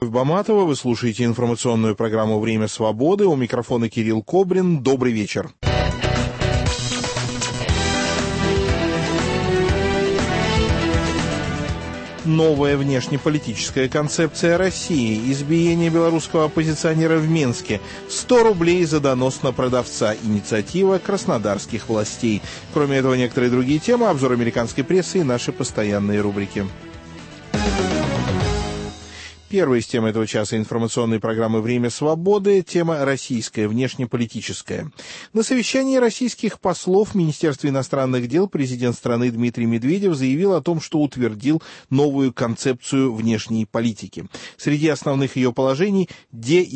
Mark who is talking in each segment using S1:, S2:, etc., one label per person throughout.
S1: Куйбаматова. Вы слушаете информационную программу «Время свободы». У микрофона Кирилл Кобрин. Добрый вечер. Новая внешнеполитическая концепция России. Избиение белорусского оппозиционера в Минске. 100 рублей за донос на продавца. Инициатива краснодарских властей. Кроме этого, некоторые другие темы, обзор американской прессы и наши постоянные рубрики. Первая из тем этого часа информационной программы «Время свободы» — тема российская, внешнеполитическая. На совещании российских послов в Министерстве иностранных дел президент страны Дмитрий Медведев заявил о том, что утвердил новую концепцию внешней политики. Среди основных ее положений —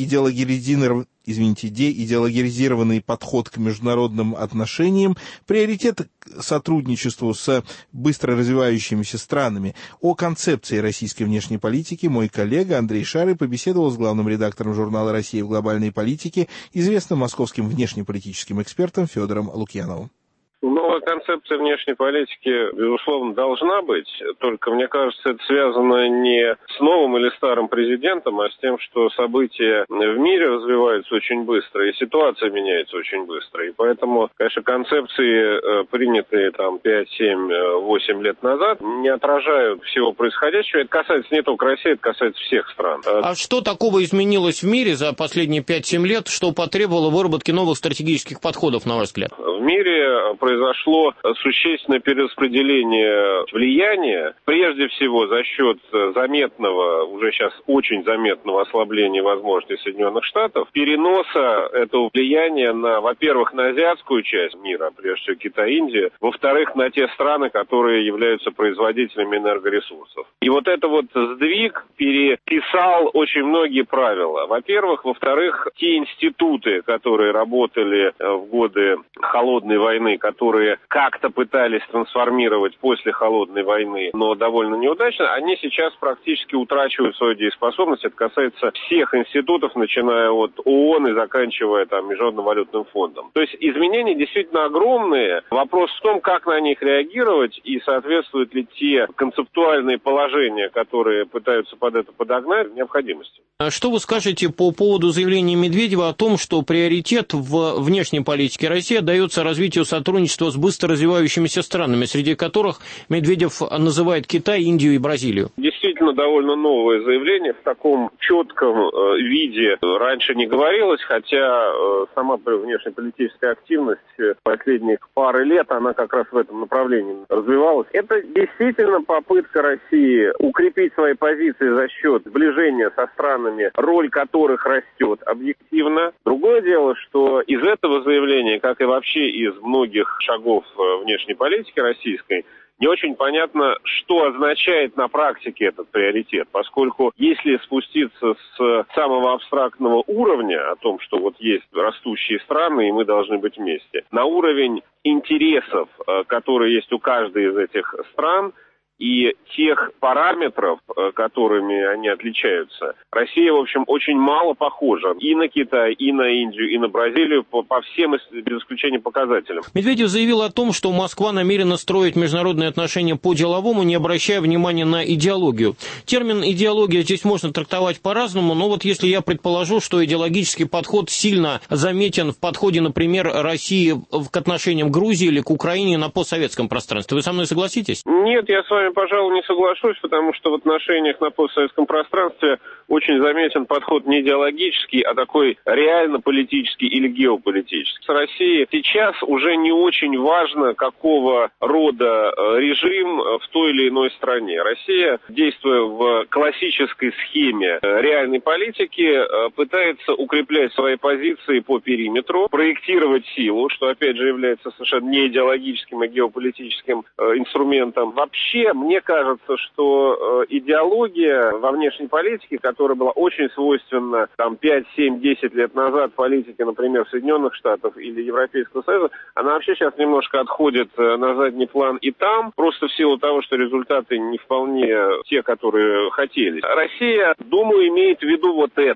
S1: деидеологизированный подход к международным отношениям, приоритет к сотрудничеству с быстро развивающимися странами. О концепции российской внешней политики мой коллега Андрей Шарый побеседовал с главным редактором журнала «Россия в глобальной политике», известным московским внешнеполитическим экспертом Федором Лукьяновым.
S2: Новая концепция внешней политики, безусловно, должна быть, только, мне кажется, это связано не с новым или старым президентом, а с тем, что события в мире развиваются очень быстро, и ситуация меняется очень быстро. И поэтому, конечно, концепции, принятые там 5, 7, 8 лет назад, не отражают всего происходящего. Это касается не только России, это касается всех стран.
S3: А что такого изменилось в мире за последние 5-7 лет, что потребовало выработки новых стратегических подходов, на ваш взгляд?
S2: В мире произошло существенное перераспределение влияния, прежде всего за счет заметного, уже сейчас очень заметного ослабления возможностей Соединенных Штатов, переноса этого влияния на, во-первых, на азиатскую часть мира, прежде всего Китай, Индия, во-вторых, на те страны, которые являются производителями энергоресурсов. И вот это вот сдвиг переписал очень многие правила. Во-первых, во-вторых, те институты, которые работали в годы холодной войны, которые как-то пытались трансформировать после холодной войны, но довольно неудачно, они сейчас практически утрачивают свою дееспособность. Это касается всех институтов, начиная от ООН и заканчивая там Международным валютным фондом. То есть изменения действительно огромные. Вопрос в том, как на них реагировать и соответствуют ли те концептуальные положения, которые пытаются под это подогнать, необходимости.
S3: А что вы скажете по поводу заявления Медведева о том, что приоритет в внешней политике России отдается развитию сотрудничества с быстро развивающимися странами, среди которых Медведев называет Китай, Индию и Бразилию?
S2: Действительно довольно новое заявление. В таком четком виде раньше не говорилось, хотя сама внешнеполитическая активность последних пары лет, она как раз в этом направлении развивалась. Это действительно попытка России укрепить свои позиции за счет сближения со странами, роль которых растет объективно. Другое дело, что из этого заявления, как и вообще из многих шагов внешней политики российской, не очень понятно, что означает на практике этот приоритет, поскольку если спуститься с самого абстрактного уровня, о том, что вот есть растущие страны, и мы должны быть вместе, на уровень интересов, которые есть у каждой из этих стран, и тех параметров, которыми они отличаются, Россия, в общем, очень мало похожа и на Китай, и на Индию, и на Бразилию по всем, без исключения, показателям.
S3: Медведев заявил о том, что Москва намерена строить международные отношения по-деловому, не обращая внимания на идеологию. Термин «идеология» здесь можно трактовать по-разному, но вот если я предположу, что идеологический подход сильно заметен в подходе, например, России к отношениям Грузии или к Украине на постсоветском пространстве, вы со мной согласитесь?
S2: Нет, я с вами, пожалуй, не соглашусь, потому что в отношениях на постсоветском пространстве очень заметен подход не идеологический, а такой реально политический или геополитический. С Россией сейчас уже не очень важно, какого рода режим в той или иной стране. Россия, действуя в классической схеме реальной политики, пытается укреплять свои позиции по периметру, проектировать силу, что, опять же, является совершенно не идеологическим, а геополитическим инструментом. Вообще, мне кажется, что идеология во внешней политике, которая была очень свойственна там 5, 7, 10 лет назад политике, например, Соединенных Штатов или Европейского Союза, она вообще сейчас немножко отходит на задний план и там, просто в силу того, что результаты не вполне те, которые хотели. Россия, думаю, имеет в виду вот это.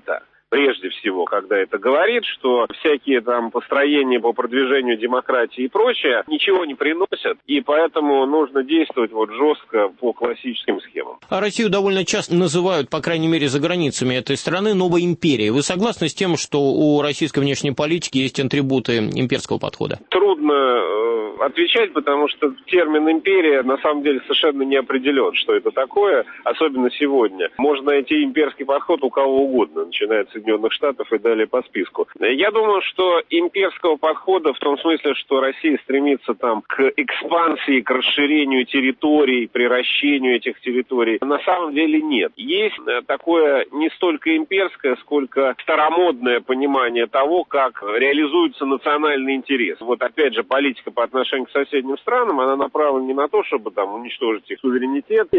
S2: прежде всего, когда это говорит, что всякие там построения по продвижению демократии и прочее ничего не приносят, и поэтому нужно действовать вот жестко по классическим схемам.
S3: А Россию довольно часто называют, по крайней мере, за границами этой страны, новой империей. Вы согласны с тем, что у российской внешней политики есть атрибуты имперского подхода?
S2: Трудно отвечать, потому что термин «империя» на самом деле совершенно не определен, что это такое, особенно сегодня. Можно найти имперский подход у кого угодно, начиная от Соединенных Штатов и далее по списку. Я думаю, что имперского подхода в том смысле, что Россия стремится там к экспансии, к расширению территорий, приращению этих территорий, на самом деле нет. Есть такое не столько имперское, сколько старомодное понимание того, как реализуется национальный интерес. Вот опять же, политика по отношению к соседним странам, она направлена не на то, чтобы там уничтожить их суверенитет,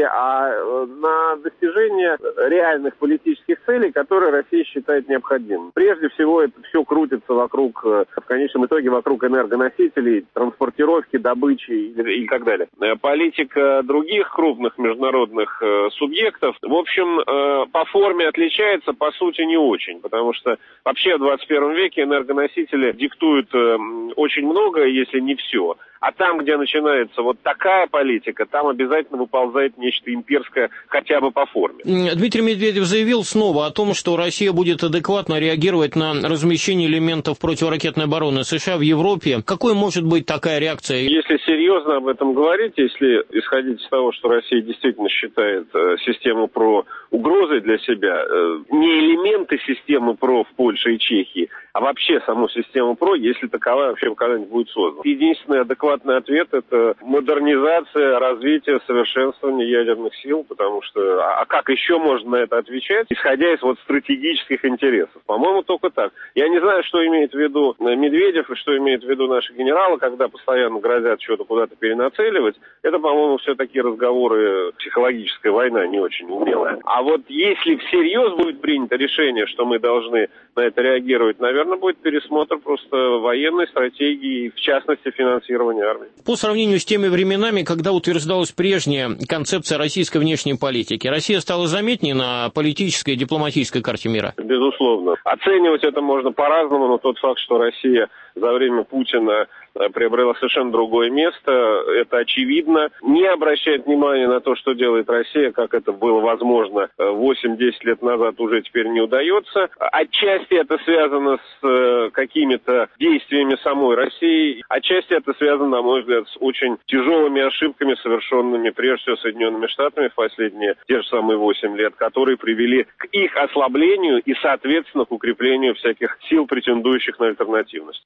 S2: а на достижение реальных политических целей, которые Россия считает необходимым. Прежде всего, это все крутится вокруг, в конечном итоге, вокруг энергоносителей, транспортировки, добычи и так далее. Политика других крупных международных субъектов, в общем, по форме отличается, по сути, не очень, потому что вообще в 21 веке энергоносители диктуют очень много, если не все. А там, где начинается вот такая политика, там обязательно выползает нечто имперское хотя бы по форме.
S3: Дмитрий Медведев заявил снова о том, что Россия будет адекватно реагировать на размещение элементов противоракетной обороны США в Европе. Какой может быть такая реакция?
S2: Если серьезно об этом говорить, если исходить из того, что Россия действительно считает систему ПРО угрозой для себя, не элементы системы ПРО в Польше и Чехии, а вообще саму систему ПРО, если таковая вообще когда-нибудь будет создана. Единственный адекватный ответ – это модернизация, развитие, совершенствование ядерных сил, потому что, а как еще можно на это отвечать, исходя из вот стратегических интересов? По-моему, только так. Я не знаю, что имеет в виду Медведев и что имеет в виду наши генералы, когда постоянно грозят что-то куда-то перенацеливать. Это, по-моему, все такие разговоры, психологическая война не очень умелая. А вот если всерьез будет принято решение, что мы должны на это реагировать, наверное, будет пересмотр просто военной стратегии, в частности, финансирования армии.
S3: По сравнению с теми временами, когда утверждалась прежняя концепция российской внешней политики, Россия стала заметнее на политической и дипломатической карте мира?
S2: Безусловно. Оценивать это можно по-разному, но тот факт, что Россия за время Путина приобрела совершенно другое место, это очевидно. Не обращает внимания на то, что делает Россия, как это было возможно 8-10 лет назад, уже теперь не удается. Отчасти это связано с какими-то действиями самой России, отчасти это связано, на мой взгляд, с очень тяжелыми ошибками, совершенными прежде всего Соединенными Штатами в последние те же самые 8 лет, которые привели к их ослаблению и, соответственно, к укреплению всяких сил, претендующих на альтернативность.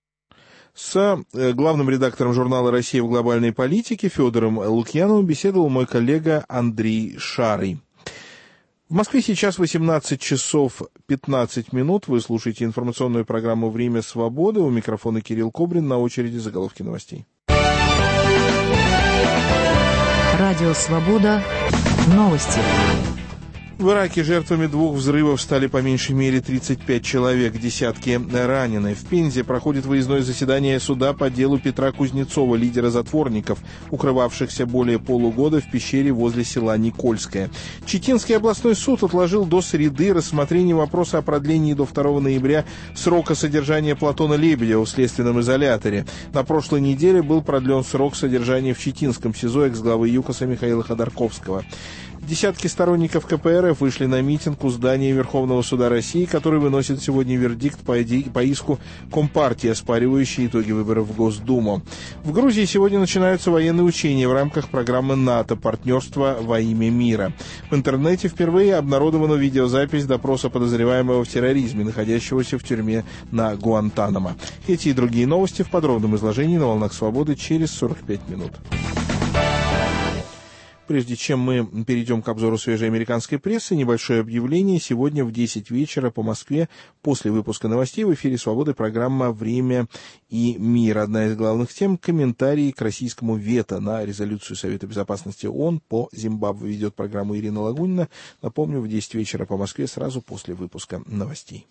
S1: С главным редактором журнала «Россия в глобальной политике» Федором Лукьяновым беседовал мой коллега Андрей Шарый. В Москве сейчас 18 часов 15 минут. Вы слушаете информационную программу «Время свободы». У микрофона Кирилл Кобрин. На очереди заголовки новостей.
S4: Радио «Свобода». Новости.
S1: В Ираке жертвами 2 взрывов стали по меньшей мере 35 человек, десятки ранены. В Пензе проходит выездное заседание суда по делу Петра Кузнецова, лидера затворников, укрывавшихся более полугода в пещере возле села Никольское. Читинский областной суд отложил до среды рассмотрение вопроса о продлении до 2 ноября срока содержания Платона Лебедева в следственном изоляторе. На прошлой неделе был продлен срок содержания в Читинском СИЗО экс-главы ЮКОСа Михаила Ходорковского. Десятки сторонников КПРФ вышли на митинг у здания Верховного суда России, который выносит сегодня вердикт по иску Компартии, оспаривающий итоги выборов в Госдуму. В Грузии сегодня начинаются военные учения в рамках программы НАТО «Партнерство во имя мира». В интернете впервые обнародована видеозапись допроса подозреваемого в терроризме, находящегося в тюрьме на Гуантанамо. Эти и другие новости в подробном изложении на «Волнах Свободы» через 45 минут. Прежде чем мы перейдем к обзору свежей американской прессы, небольшое объявление. Сегодня в 10 вечера по Москве, после выпуска новостей, в эфире «Свободы» программа «Время и мир». Одна из главных тем – комментарии к российскому вето на резолюцию Совета Безопасности ООН по Зимбабве. Ведет программу Ирина Лагунина. Напомню, в 10 вечера по Москве, сразу после выпуска новостей.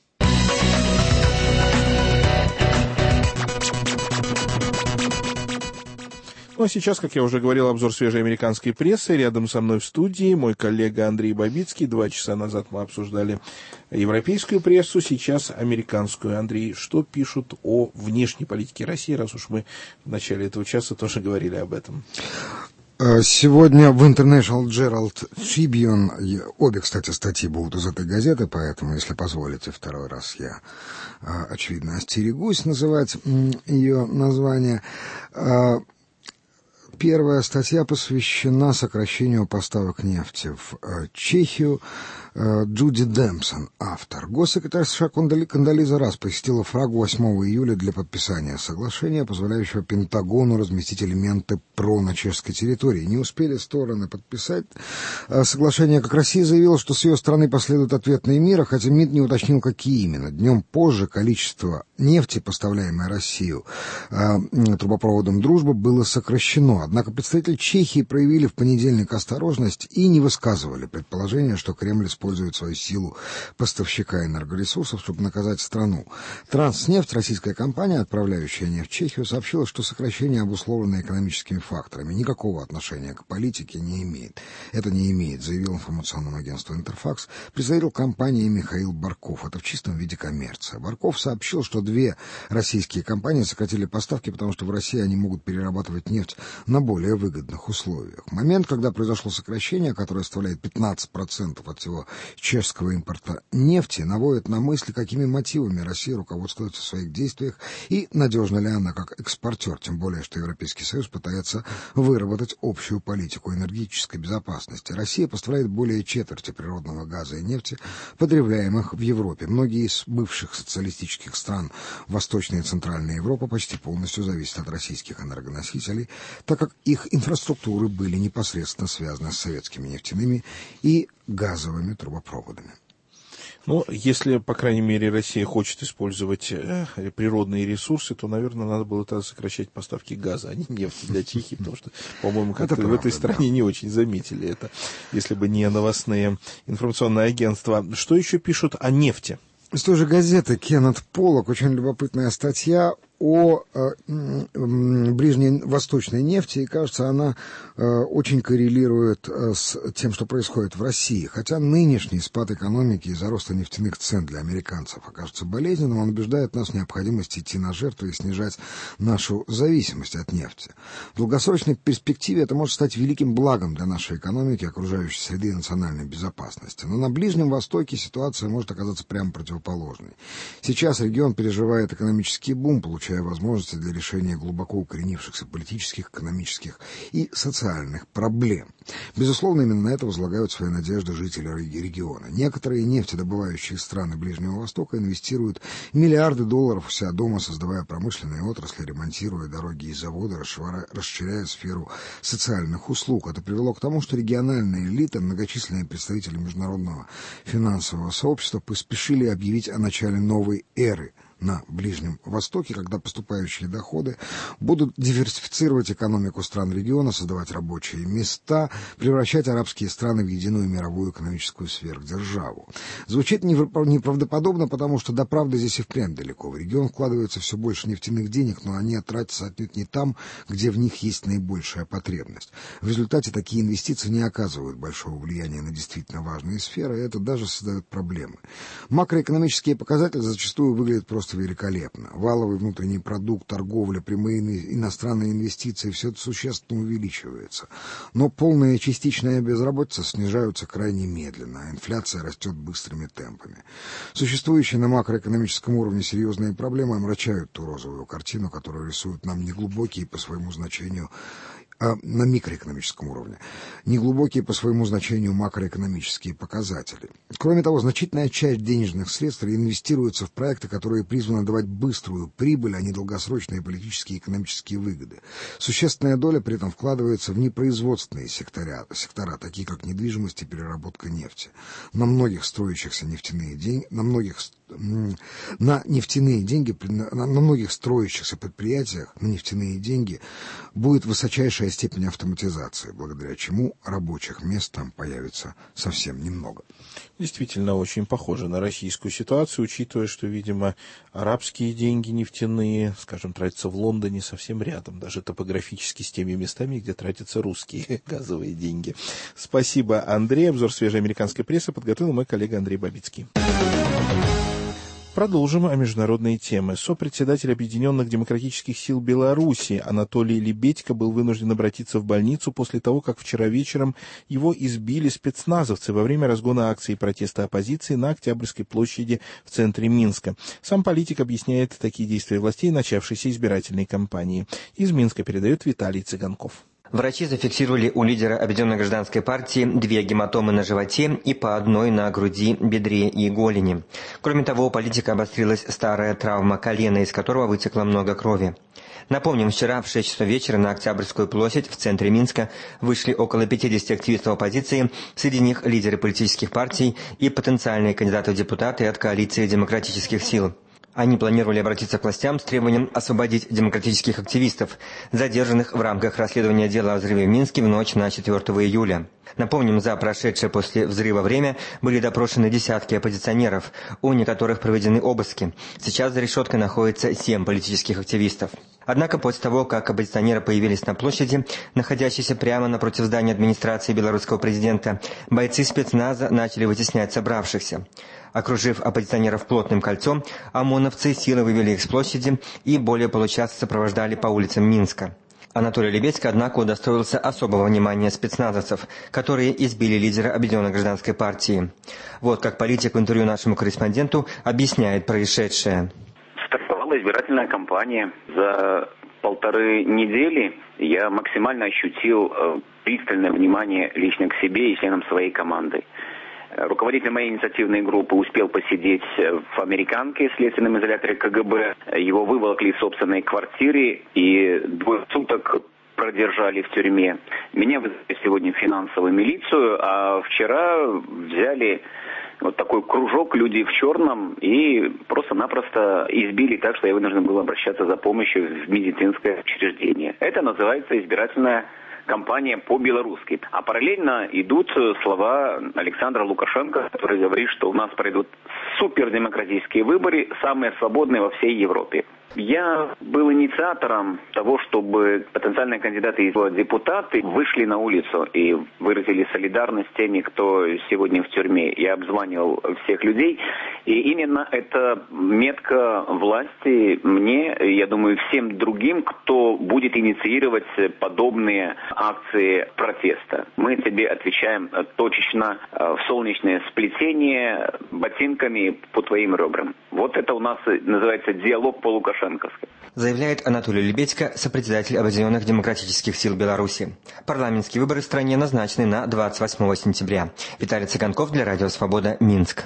S1: Ну а сейчас, как я уже говорил, обзор свежей американской прессы. Рядом со мной в студии мой коллега Андрей Бабицкий. 2 часа назад мы обсуждали европейскую прессу, сейчас американскую. Андрей, что пишут о внешней политике России, раз уж мы в начале этого часа тоже говорили об этом?
S5: Сегодня в International Herald Tribune, обе, кстати, статьи будут из этой газеты, поэтому, если позволите, второй раз я, очевидно, остерегусь называть ее название. Первая статья посвящена сокращению поставок нефти в Чехию. Джуди Демпсон, автор. Госсекретарь США Кондолиза Райс посетила Прагу 8 июля для подписания соглашения, позволяющего Пентагону разместить элементы ПРО на чешской территории. Не успели стороны подписать соглашение, как Россия заявила, что с ее стороны последуют ответные меры, хотя МИД не уточнил, какие именно. Днем позже количество нефти, поставляемой Россию трубопроводом «Дружба», было сокращено. Однако представители Чехии проявили в понедельник осторожность и не высказывали предположения, что Кремль использует свою силу поставщика энергоресурсов, чтобы наказать страну. Транснефть, российская компания, отправляющая нефть в Чехию, сообщила, что сокращение обусловлено экономическими факторами. Никакого отношения к политике не имеет. Это не имеет, заявил информационному агентству «Интерфакс» представитель компании Михаил Барков. Это в чистом виде коммерция. Барков сообщил, что 2 российские компании сократили поставки, потому что в России они могут перерабатывать нефть на более выгодных условиях. В момент, когда произошло сокращение, которое составляет 15% от всего чешского импорта нефти, наводит на мысли, какими мотивами Россия руководствуется в своих действиях и надежна ли она как экспортер, тем более, что Европейский Союз пытается выработать общую политику энергетической безопасности. Россия поставляет более четверти природного газа и нефти, потребляемых в Европе. Многие из бывших социалистических стран Восточной и Центральной Европы почти полностью зависят от российских энергоносителей, так как их инфраструктуры были непосредственно связаны с советскими нефтяными и газовыми трубопроводами.
S1: Ну, если, по крайней мере, Россия хочет использовать природные ресурсы, то, наверное, надо было тогда сокращать поставки газа, а не нефти для Чехии, потому что, по-моему, как-то в этой стране не очень заметили это, если бы не новостные информационные агентства. Что еще пишут о нефти?
S5: Из той же газеты Кеннет Поллок очень любопытная статья о ближневосточной нефти, и, кажется, она очень коррелирует с тем, что происходит в России. Хотя нынешний спад экономики из-за роста нефтяных цен для американцев окажется болезненным, он убеждает нас в необходимости идти на жертвы и снижать нашу зависимость от нефти. В долгосрочной перспективе это может стать великим благом для нашей экономики, окружающей среды и национальной безопасности. Но на Ближнем Востоке ситуация может оказаться прямо противоположной. Сейчас регион переживает экономический бум, получая возможности для решения глубоко укоренившихся политических, экономических и социальных проблем. Безусловно, именно на это возлагают свои надежды жители региона. Некоторые нефтедобывающие страны Ближнего Востока инвестируют миллиарды долларов у себя дома, создавая промышленные отрасли, ремонтируя дороги и заводы, расширяя сферу социальных услуг. Это привело к тому, что региональная элита, многочисленные представители международного финансового сообщества поспешили объявить о начале новой эры на Ближнем Востоке, когда поступающие доходы будут диверсифицировать экономику стран региона, создавать рабочие места, превращать арабские страны в единую мировую экономическую сверхдержаву. Звучит неправдоподобно, потому что до правды здесь и впрямь далеко. В регион вкладывается все больше нефтяных денег, но они тратятся отнюдь не там, где в них есть наибольшая потребность. В результате такие инвестиции не оказывают большого влияния на действительно важные сферы, и это даже создает проблемы. Макроэкономические показатели зачастую выглядят просто великолепно. Валовый внутренний продукт, торговля, прямые иностранные инвестиции — все это существенно увеличивается. Но полная и частичная безработица снижаются крайне медленно, а инфляция растет быстрыми темпами. Существующие на макроэкономическом уровне серьезные проблемы омрачают ту розовую картину, которую рисуют нам неглубокие по своему значению на микроэкономическом уровне, неглубокие по своему значению макроэкономические показатели. Кроме того, значительная часть денежных средств реинвестируется в проекты, которые призваны давать быструю прибыль, а не долгосрочные политические и экономические выгоды. Существенная доля при этом вкладывается в непроизводственные сектора, такие как недвижимость и переработка нефти. На многих на нефтяные деньги, на многих строящихся предприятиях на нефтяные деньги будет высочайшая степень автоматизации, благодаря чему рабочих мест там появится совсем немного.
S1: Действительно, очень похоже на российскую ситуацию, учитывая, что, видимо, арабские деньги нефтяные, скажем, тратятся в Лондоне совсем рядом, даже топографически с теми местами, где тратятся русские газовые деньги. Спасибо, Андрей. Обзор свежей американской прессы подготовил мой коллега Андрей Бабицкий. Продолжим о международной теме. Сопредседатель Объединенных демократических сил Беларуси Анатолий Лебедько был вынужден обратиться в больницу после того, как вчера вечером его избили спецназовцы во время разгона акции протеста оппозиции на Октябрьской площади в центре Минска. Сам политик объясняет такие действия властей начавшейся избирательной кампании. Из Минска передает Виталий Цыганков.
S6: Врачи зафиксировали у лидера Объединенной гражданской партии 2 гематомы на животе и по одной на груди, бедре и голени. Кроме того, у политика обострилась старая травма колена, из которого вытекло много крови. Напомним, вчера в 6 часов вечера на Октябрьскую площадь в центре Минска вышли около 50 активистов оппозиции, среди них лидеры политических партий и потенциальные кандидаты в депутаты от коалиции демократических сил. Они планировали обратиться к властям с требованием освободить демократических активистов, задержанных в рамках расследования дела о взрыве в Минске в ночь на 4 июля. Напомним, за прошедшее после взрыва время были допрошены десятки оппозиционеров, у некоторых проведены обыски. Сейчас за решеткой находится 7 политических активистов. Однако после того, как оппозиционеры появились на площади, находящейся прямо напротив здания администрации белорусского президента, бойцы спецназа начали вытеснять собравшихся. Окружив оппозиционеров плотным кольцом, ОМОНовцы силой вывели их с площади и более получаса сопровождали по улицам Минска. Анатолий Лебедько, однако, удостоился особого внимания спецназовцев, которые избили лидера Объединенной гражданской партии. Вот как политик в интервью нашему корреспонденту объясняет происшедшее.
S7: Стартовала избирательная кампания. За 1,5 недели я максимально ощутил пристальное внимание лично к себе и членам своей команды. Руководитель моей инициативной группы успел посидеть в американке, следственном изоляторе КГБ. Его выволокли из собственной квартиры и 2 суток продержали в тюрьме. Меня вызвали сегодня в финансовую милицию, а вчера взяли вот такой кружок людей в черном и просто-напросто избили так, что я вынужден был обращаться за помощью в медицинское учреждение. Это называется избирательная кампания по-белорусски. А параллельно идут слова Александра Лукашенко, который говорит, что у нас пройдут супердемократические выборы, самые свободные во всей Европе. Я был инициатором того, чтобы потенциальные кандидаты в депутаты вышли на улицу и выразили солидарность с теми, кто сегодня в тюрьме. Я обзванивал всех людей, и именно эта метка власти мне, я думаю, всем другим, кто будет инициировать подобные акции протеста. Мы тебе отвечаем точечно в солнечное сплетение ботинками по твоим ребрам. Вот это у нас называется диалог по-лукашенковски.
S6: Заявляет Анатолий Лебедько, сопредседатель Объединенных демократических сил Беларуси. Парламентские выборы в стране назначены на 28 сентября. Виталий Цыганков для Радио Свобода, Минск.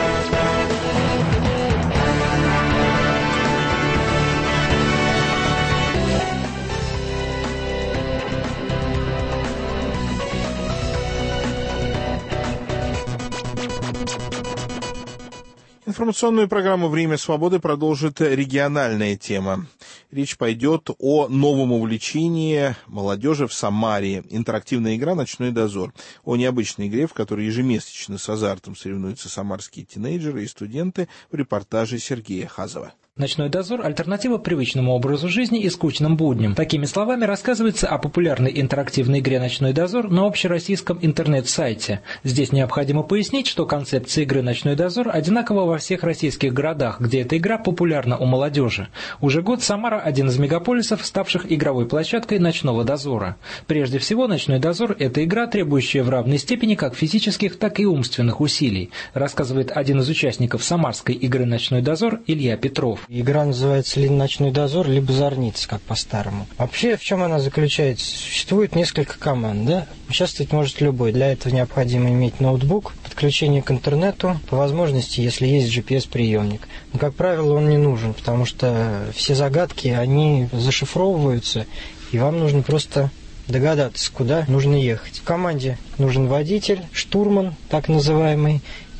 S1: Информационную программу «Время свободы» продолжит региональная тема. Речь пойдет о новом увлечении молодежи в Самаре. Интерактивная игра «Ночной дозор». О необычной игре, в которой ежемесячно с азартом соревнуются самарские тинейджеры и студенты, в репортаже Сергея Хазова.
S8: «Ночной дозор» – альтернатива привычному образу жизни и скучным будням. Такими словами рассказывается о популярной интерактивной игре «Ночной дозор» на общероссийском интернет-сайте. Здесь необходимо пояснить, что концепция игры «Ночной дозор» одинакова во всех российских городах, где эта игра популярна у молодежи. Уже год Самара – один из мегаполисов, ставших игровой площадкой «Ночного дозора». Прежде всего, «Ночной дозор» – это игра, требующая в равной степени как физических, так и умственных усилий, рассказывает один из участников самарской игры «Ночной дозор» Илья Петров.
S9: Игра называется либо «Ночной дозор», либо «Зорница», как по-старому. Вообще, в чем она заключается? Существует несколько команд, да? Участвовать может любой. Для этого необходимо иметь ноутбук, подключение к интернету, по возможности, если есть GPS-приемник. Но, как правило, он не нужен, потому что все загадки, они зашифровываются, и вам нужно просто догадаться, куда нужно ехать. В команде нужен водитель, штурман, так называемый,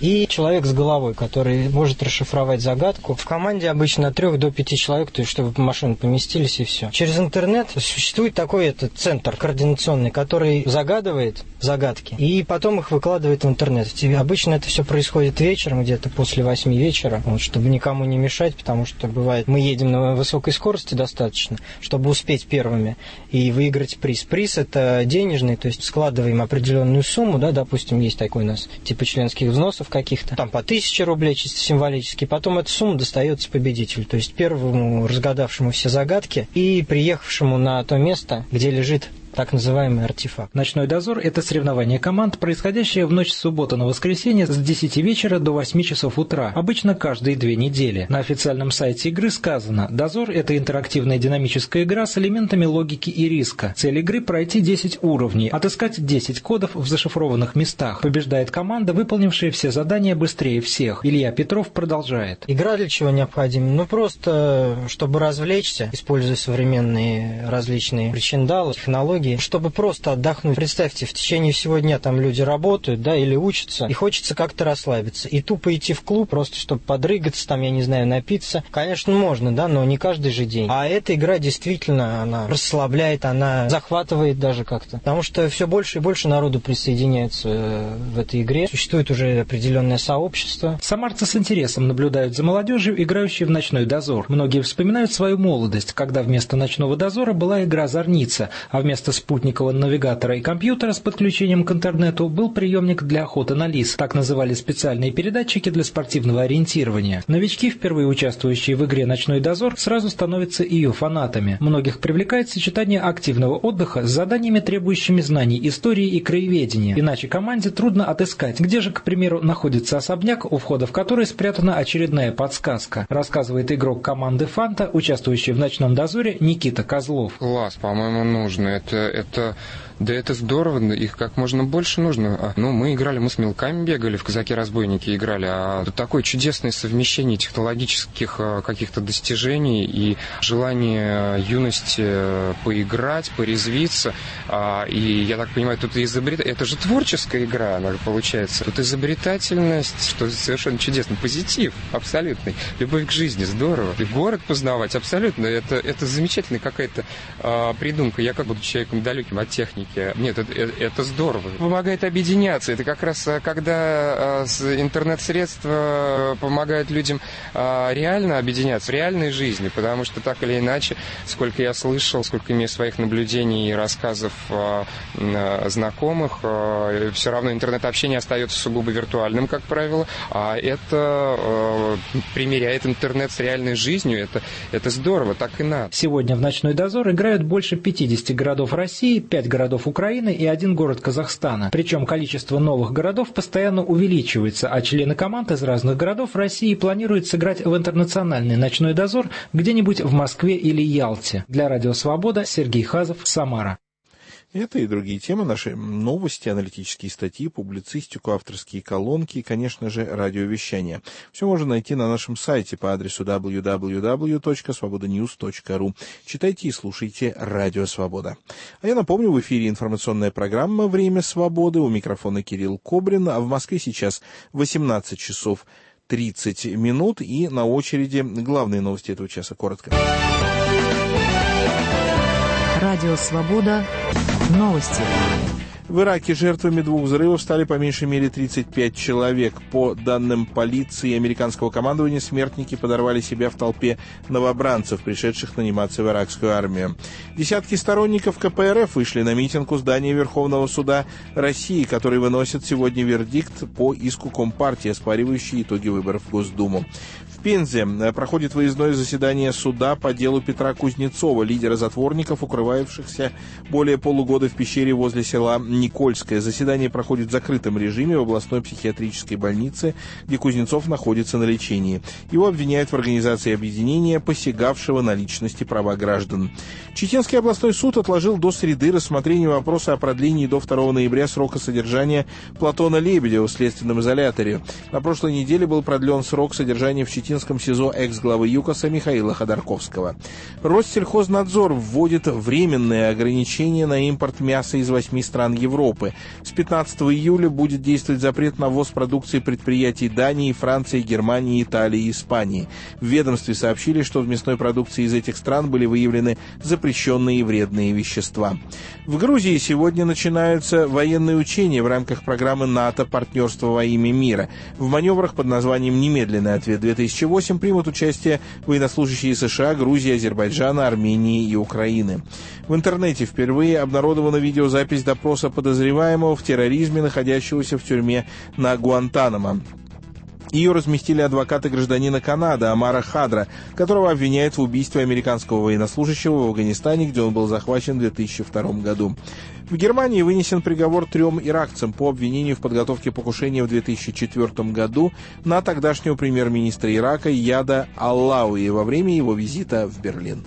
S9: и человек с головой, который может расшифровать загадку. В команде обычно от 3 до 5 человек, то есть чтобы по машину поместились и все. Через интернет существует такой центр координационный, который загадывает загадки и потом их выкладывает в интернет. Обычно это все происходит вечером, где-то после 8 вечера, чтобы никому не мешать, потому что бывает, мы едем на высокой скорости достаточно, чтобы успеть первыми и выиграть приз. Приз это денежный, то есть складываем определенную сумму, да, допустим, есть такой у нас типа членских взносов каких-то, там по 1000 рублей чисто символически, потом эта сумма достается победителю, то есть первому разгадавшему все загадки и приехавшему на то место, где лежит так называемый артефакт.
S8: «Ночной дозор» — это соревнование команд, происходящее в ночь с субботы на воскресенье с 10 вечера до 8 часов утра, обычно каждые 2 недели. На официальном сайте игры сказано: «Дозор» — это интерактивная динамическая игра с элементами логики и риска. Цель игры — пройти 10 уровней, отыскать 10 кодов в зашифрованных местах. Побеждает команда, выполнившая все задания быстрее всех. Илья Петров продолжает.
S9: Игра для чего необходима? Просто, чтобы развлечься, используя современные различные причиндалы, технологии, чтобы просто отдохнуть. Представьте, в течение всего дня там люди работают, да, или учатся, и хочется как-то расслабиться. И тупо идти в клуб, просто чтобы подрыгаться, там, я не знаю, напиться. Конечно, можно, да, но не каждый же день. А эта игра действительно, она расслабляет, она захватывает даже как-то. Потому что все больше и больше народу присоединяется в этой игре. Существует уже определенное сообщество.
S8: Самарцы с интересом наблюдают за молодежью, играющей в «Ночной дозор». Многие вспоминают свою молодость, когда вместо «Ночного дозора» была игра «Зорница», а вместо спутникового навигатора и компьютера с подключением к интернету был приемник для охоты на лис. Так называли специальные передатчики для спортивного ориентирования. Новички, впервые участвующие в игре «Ночной дозор», сразу становятся ее фанатами. Многих привлекает сочетание активного отдыха с заданиями, требующими знаний истории и краеведения. Иначе команде трудно отыскать, где же, к примеру, находится особняк, у входа в который спрятана очередная подсказка. Рассказывает игрок команды «Фанта», участвующий в «Ночном дозоре» Никита Козлов.
S10: Класс, по-моему, нужно. Да это здорово, их как можно больше нужно. Мы играли, мы с мелками бегали, в «Казаки-разбойники» играли, а тут такое чудесное совмещение технологических каких-то достижений и желание юности поиграть, порезвиться. И я так понимаю, тут это же творческая игра, она получается. Тут изобретательность, что совершенно чудесно. Позитив абсолютный. Любовь к жизни, здорово. И город познавать, абсолютно. Это замечательная какая-то придумка. Я как буду человеком далеким от техники. Нет, это здорово. Помогает объединяться. Это как раз когда интернет-средства помогают людям реально объединяться в реальной жизни, потому что так или иначе, сколько я слышал, сколько имею своих наблюдений и рассказов знакомых, все равно интернет-общение остается сугубо виртуальным, как правило, а это примеряет интернет с реальной жизнью. Это здорово, так и надо.
S8: Сегодня в «Ночной дозор» играют больше 50 городов России, 5 городов Украины и 1 город Казахстана. Причем количество новых городов постоянно увеличивается, а члены команд из разных городов России планируют сыграть в интернациональный «Ночной дозор» где-нибудь в Москве или Ялте. Для «Радио Свобода» Сергей Хазов, Самара.
S1: Это и другие темы, наши новости, аналитические статьи, публицистику, авторские колонки и, конечно же, радиовещание. Все можно найти на нашем сайте по адресу www.svobodanews.ru. Читайте и слушайте «Радио Свобода». А я напомню, в эфире информационная программа «Время свободы». У микрофона Кирилл Кобрин, а в Москве сейчас 18 часов 30 минут. И на очереди главные новости этого часа. Коротко.
S4: Радио «Свобода». Новости.
S1: В Ираке жертвами 2 взрывов стали по меньшей мере 35 человек. По данным полиции и американского командования, смертники подорвали себя в толпе новобранцев, пришедших наниматься в иракскую армию. Десятки сторонников КПРФ вышли на митинг у здания Верховного суда России, который выносит сегодня вердикт по иску Компартии, оспаривающий итоги выборов в Госдуму. В Пензе проходит выездное заседание суда по делу Петра Кузнецова, лидера затворников, укрывавшихся более полугода в пещере возле села Никольское. Заседание проходит в закрытом режиме в областной психиатрической больнице, где Кузнецов находится на лечении. Его обвиняют в организации объединения, посягавшего на личность и права граждан. Читинский областной суд отложил до среды рассмотрение вопроса о продлении до 2 ноября срока содержания Платона Лебедева в следственном изоляторе. На прошлой неделе был продлен срок содержания в Читинском СИЗО экс-главы ЮКОСа Михаила Ходорковского. Россельхознадзор вводит временные ограничения на импорт мяса из 8 стран Европы. Европы. С 15 июля будет действовать запрет на ввоз продукции предприятий Дании, Франции, Германии, Италии и Испании. В ведомстве сообщили, что в мясной продукции из этих стран были выявлены запрещенные и вредные вещества. В Грузии сегодня начинаются военные учения в рамках программы НАТО «Партнерство во имя мира». В маневрах под названием «Немедленный ответ-2008» примут участие военнослужащие США, Грузии, Азербайджана, Армении и Украины. В интернете впервые обнародована видеозапись допроса подозреваемого в терроризме, находящегося в тюрьме на Гуантанамо. Ее разместили адвокаты гражданина Канады Амара Хадра, которого обвиняют в убийстве американского военнослужащего в Афганистане, где он был захвачен в 2002 году. В Германии вынесен приговор 3 иракцам по обвинению в подготовке покушения в 2004 году на тогдашнего премьер-министра Ирака Яда Аллауи во время его визита в Берлин.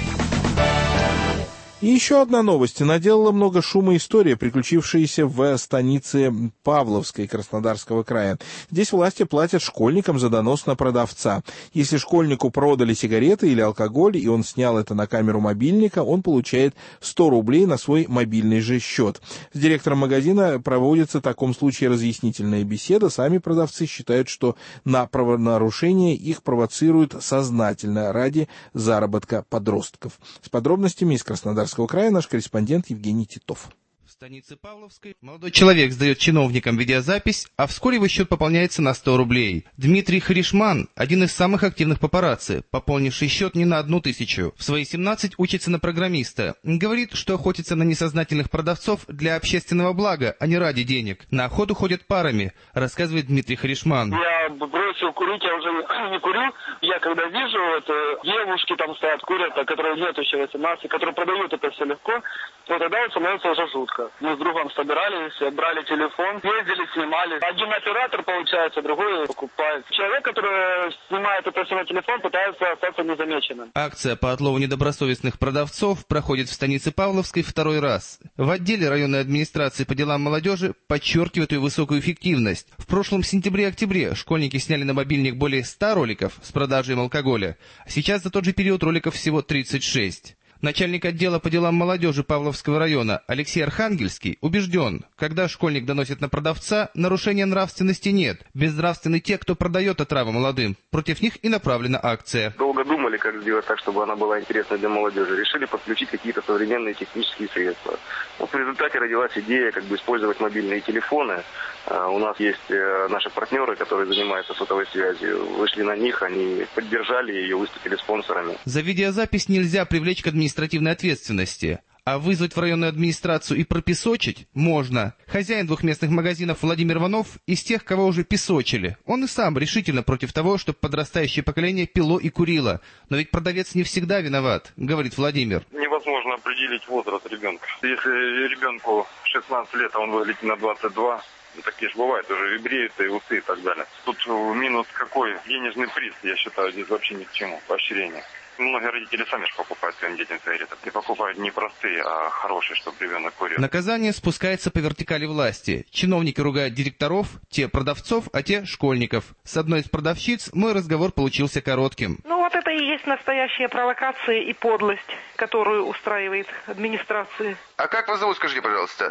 S1: И еще одна новость. Наделала много шума история, приключившаяся в станице Павловской Краснодарского края. Здесь власти платят школьникам за донос на продавца. Если школьнику продали сигареты или алкоголь, и он снял это на камеру мобильника, он получает 100 рублей на свой мобильный же счет. С директором магазина проводится в таком случае разъяснительная беседа. Сами продавцы считают, что на правонарушение их провоцируют сознательно ради заработка подростков. С подробностями из Краснодарского края наш корреспондент Евгений Титов.
S11: В станице Павловской молодой человек сдает чиновникам видеозапись, а вскоре его счет пополняется на 100 рублей. Дмитрий Харишман – один из самых активных папарацци, пополнивший счет не на 1000. В свои 17 учится на программиста. Говорит, что охотится на несознательных продавцов для общественного блага, а не ради денег. На охоту ходят парами, рассказывает Дмитрий Харишман.
S12: Я бросил курить, я уже не курю. Я когда вижу, девушки там стоят, курят, которые нет еще 18, которые продают это все легко, то тогда становится уже жутко. Мы с другом собирались, брали телефон, ездили, снимали. Один оператор, получается, другой покупает. Человек, который снимает это все на телефон, пытается остаться незамеченным.
S11: Акция по отлову недобросовестных продавцов проходит в станице Павловской второй раз. В отделе районной администрации по делам молодежи подчеркивают ее высокую эффективность. В прошлом сентябре-октябре школьники сняли на мобильник более 100 роликов с продажей алкоголя, а сейчас за тот же период роликов всего 36. Начальник отдела по делам молодежи Павловского района Алексей Архангельский убежден, когда школьник доносит на продавца, нарушения нравственности нет. Безнравственны те, кто продает отраву молодым. Против них и направлена акция.
S2: Долго думали, как сделать так, чтобы она была интересна для молодежи. Решили подключить какие-то современные технические средства. В результате родилась идея использовать мобильные телефоны. У нас есть наши партнеры, которые занимаются сотовой связью. Вышли на них, они поддержали ее, выступили спонсорами.
S11: За видеозапись нельзя привлечь к административной ответственности. А вызвать в районную администрацию и пропесочить можно. Хозяин двухместных магазинов Владимир Иванов из тех, кого уже песочили. Он и сам решительно против того, чтобы подрастающее поколение пило и курило. Но ведь продавец не всегда виноват, говорит Владимир.
S13: Невозможно определить возраст ребенка. Если ребенку 16 лет, а он выглядит на 22, такие же бывают, уже и бреются, и усы, и так далее. Тут минус какой? Денежный приз, я считаю, здесь вообще ни к чему, поощрение. Многие родители сами же покупают своим детям сигареты. И покупают не простые, а хорошие, чтобы ребенок курил.
S11: Наказание спускается по вертикали власти. Чиновники ругают директоров, те продавцов, а те школьников. С одной из продавщиц мой разговор получился коротким.
S14: Это и есть настоящая провокация и подлость, которую устраивает администрация.
S15: А как вас зовут, скажите, пожалуйста?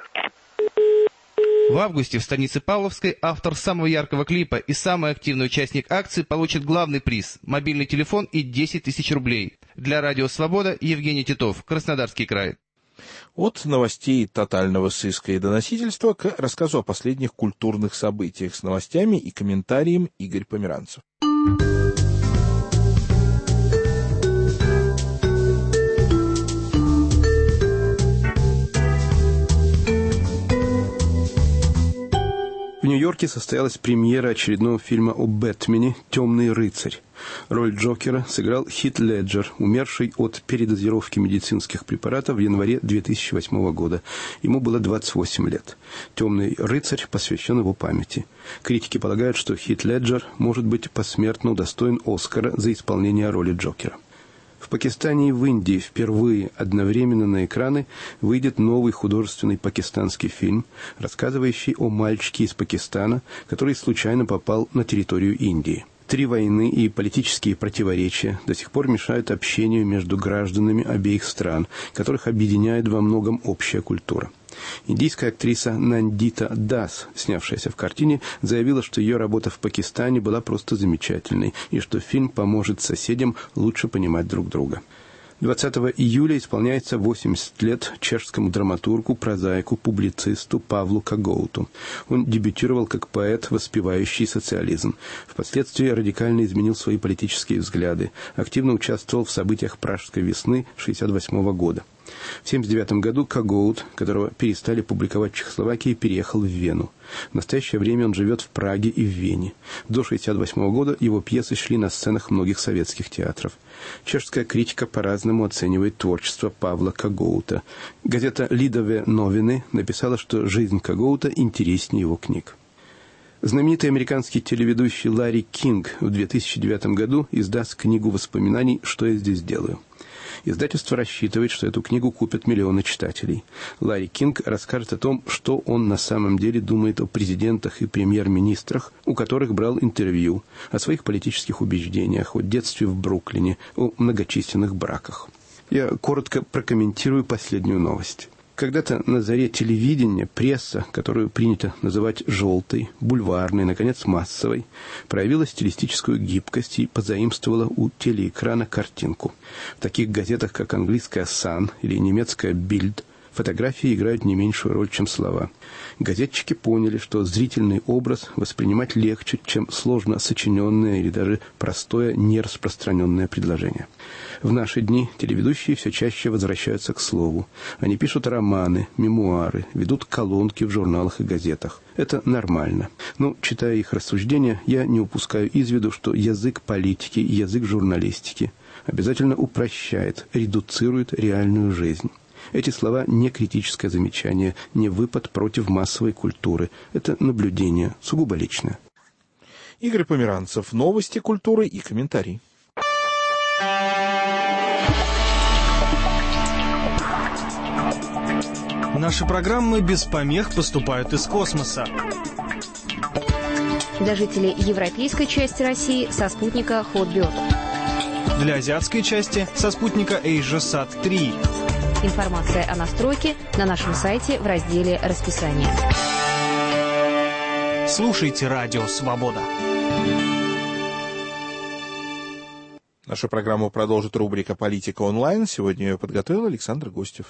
S11: В августе в станице Павловской автор самого яркого клипа и самый активный участник акции получит главный приз – мобильный телефон и 10 000 рублей. Для Радио Свобода Евгений Титов, Краснодарский край.
S1: От новостей тотального сыска и доносительства к рассказу о последних культурных событиях с новостями и комментарием Игорь Померанцев.
S16: В Нью-Йорке состоялась премьера очередного фильма о Бэтмене «Темный рыцарь». Роль Джокера сыграл Хит Леджер, умерший от передозировки медицинских препаратов в январе 2008 года. Ему было 28 лет. «Темный рыцарь» посвящен его памяти. Критики полагают, что Хит Леджер может быть посмертно удостоен Оскара за исполнение роли Джокера. В Пакистане и в Индии впервые одновременно на экраны выйдет новый художественный пакистанский фильм, рассказывающий о мальчике из Пакистана, который случайно попал на территорию Индии. 3 войны и политические противоречия до сих пор мешают общению между гражданами обеих стран, которых объединяет во многом общая культура. Индийская актриса Нандита Дас, снявшаяся в картине, заявила, что ее работа в Пакистане была просто замечательной и что фильм поможет соседям лучше понимать друг друга. 20 июля исполняется 80 лет чешскому драматургу, прозаику, публицисту Павлу Кагоуту. Он дебютировал как поэт, воспевающий социализм. Впоследствии радикально изменил свои политические взгляды, активно участвовал в событиях Пражской весны 1968 года. В 1979 году Кагоут, которого перестали публиковать в Чехословакии, переехал в Вену. В настоящее время он живет в Праге и в Вене. До 1968 года его пьесы шли на сценах многих советских театров. Чешская критика по-разному оценивает творчество Павла Кагоута. Газета «Лидове новины» написала, что жизнь Кагоута интереснее его книг. Знаменитый американский телеведущий Ларри Кинг в 2009 году издаст книгу воспоминаний «Что я здесь делаю?». Издательство рассчитывает, что эту книгу купят миллионы читателей. Ларри Кинг расскажет о том, что он на самом деле думает о президентах и премьер-министрах, у которых брал интервью, о своих политических убеждениях, о детстве в Бруклине, о многочисленных браках. Я коротко прокомментирую последнюю новость. Когда-то на заре телевидения пресса, которую принято называть «желтой», бульварной, наконец, массовой, проявила стилистическую гибкость и позаимствовала у телеэкрана картинку. В таких газетах, как английская «Sun» или немецкая «Bild», фотографии играют не меньшую роль, чем слова. Газетчики поняли, что зрительный образ воспринимать легче, чем сложно сочиненное или даже простое нераспространенное предложение. В наши дни телеведущие все чаще возвращаются к слову. Они пишут романы, мемуары, ведут колонки в журналах и газетах. Это нормально. Но, читая их рассуждения, я не упускаю из виду, что язык политики и язык журналистики обязательно упрощает, редуцирует реальную жизнь. Эти слова не критическое замечание, не выпад против массовой культуры. Это наблюдение, сугубо личное.
S1: Игорь Померанцев. Новости, культуры и комментарий.
S17: Наши программы без помех поступают из космоса.
S18: Для жителей европейской части России со спутника Hotbird.
S17: Для азиатской части со спутника AsiaSat-3.
S18: Информация о настройке на нашем сайте в разделе «Расписание».
S17: Слушайте «Радио Свобода».
S1: Нашу программу продолжит рубрика «Политика онлайн». Сегодня ее подготовил Александр Гостев.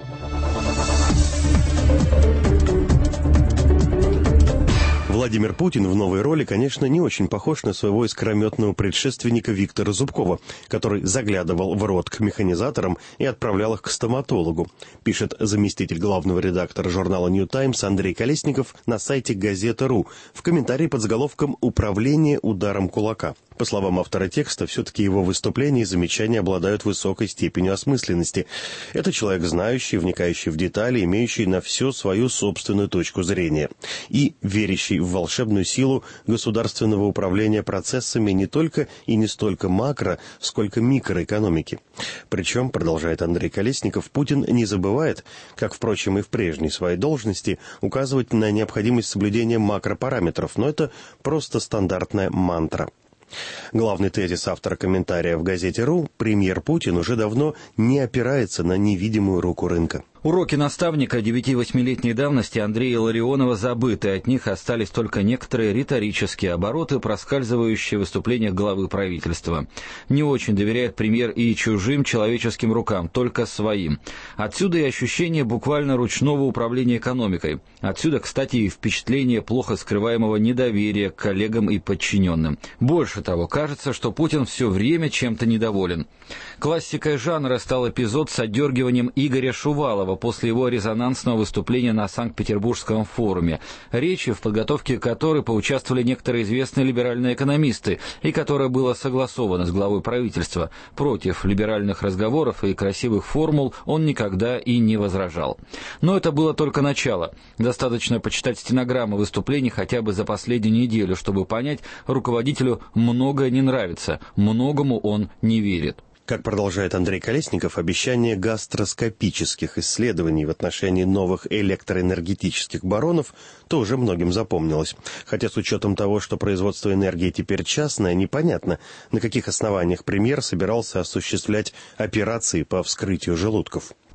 S19: Владимир Путин в новой роли, конечно, не очень похож на своего искрометного предшественника Виктора Зубкова, который заглядывал в рот к механизаторам и отправлял их к стоматологу, пишет заместитель главного редактора журнала New Times Андрей Колесников на сайте Газета.ру в комментарии под заголовком «Управление ударом кулака». По словам автора текста, все-таки его выступления и замечания обладают высокой степенью осмысленности. Это человек знающий, вникающий в детали, имеющий на все свою собственную точку зрения и верящий в волшебную силу государственного управления процессами не только и не столько макро, сколько микроэкономики. Причем, продолжает Андрей Колесников, Путин не забывает, как, впрочем, и в прежней своей должности, указывать на необходимость соблюдения макропараметров, но это просто стандартная мантра. Главный тезис автора комментария в газете.ру: премьер Путин уже давно не опирается на невидимую руку рынка.
S20: Уроки наставника 9-8-летней давности Андрея Ларионова забыты, от них остались только некоторые риторические обороты, проскальзывающие в выступлениях главы правительства. Не очень доверяет премьер и чужим человеческим рукам, только своим. Отсюда и ощущение буквально ручного управления экономикой. Отсюда, кстати, и впечатление плохо скрываемого недоверия к коллегам и подчиненным. Больше того, кажется, что Путин все время чем-то недоволен. Классикой жанра стал эпизод с отдергиванием Игоря Шувалова после его резонансного выступления на Санкт-Петербургском форуме, речи, в подготовке которой поучаствовали некоторые известные либеральные экономисты, и которая была согласована с главой правительства. Против либеральных разговоров и красивых формул он никогда и не возражал. Но это было только начало. Достаточно почитать стенограммы выступлений хотя бы за последнюю неделю, чтобы понять, руководителю многое не нравится, многому он не верит.
S19: Как продолжает Андрей Колесников, обещание гастроскопических исследований в отношении новых электроэнергетических баронов тоже многим запомнилось. Хотя с учетом того, что производство энергии теперь частное, непонятно, на каких основаниях премьер собирался осуществлять операции по вскрытию желудков.